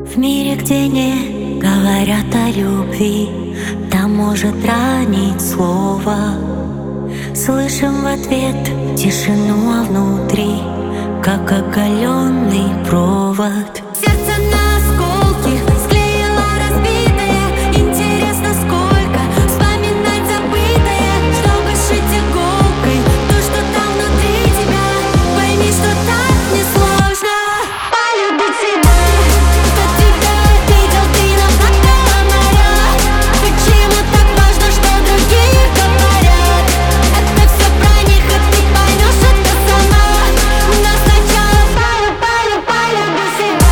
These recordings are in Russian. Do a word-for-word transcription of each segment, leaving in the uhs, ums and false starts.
В мире, где не говорят о любви, там может ранить слово. Слышим в ответ тишину, а внутри как оголенный провод. Сердце на осколки склеило разбитое. Интересно, сколько вспоминать забытое, чтобы шить иголкой то, что там внутри тебя. Пойми, что так несложно полюбить себя. Кто тебя обидел, ты наплакала моря. Почему так важно, что другие говорят? Это все про них, и ты поймешь это сама. Но сначала полю, полю, полюби себя.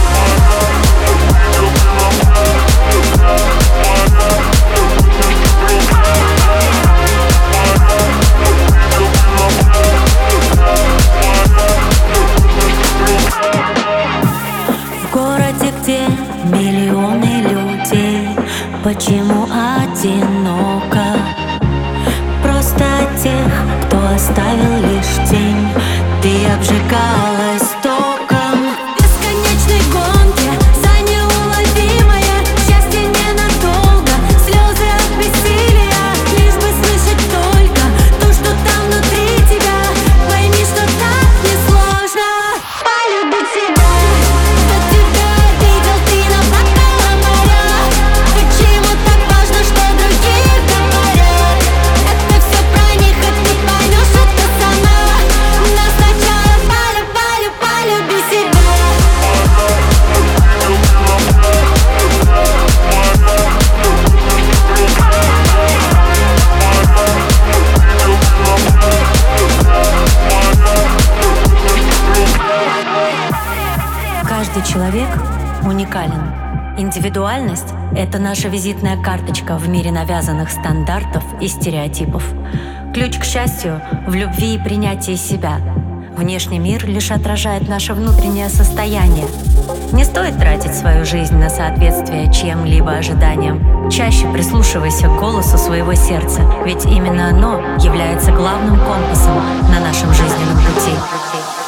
В городе, где миллионы людей, почему одиноко? Просто от тех, кто оставил лишь тень. Ты обжигалась током в бесконечной гонке за неуловимое счастье ненадолго. Слезы от бессилия, лишь бы слышать только то, что там внутри тебя. Пойми, что так несложно полюбить себя. Кто тебя обидел, ты наплакала моря. Почему так важно, что другие говорят? Это все про них, и ты поймешь это сама. Но сначала полю, полю, полюби себя. Каждый человек уникален. Индивидуальность – это наша визитная карточка в мире навязанных стандартов и стереотипов. Ключ к счастью в любви и принятии себя. Внешний мир лишь отражает наше внутреннее состояние. Не стоит тратить свою жизнь на соответствие чьим-либо ожиданиям. Чаще прислушивайся к голосу своего сердца, ведь именно оно является главным компасом на нашем жизненном пути.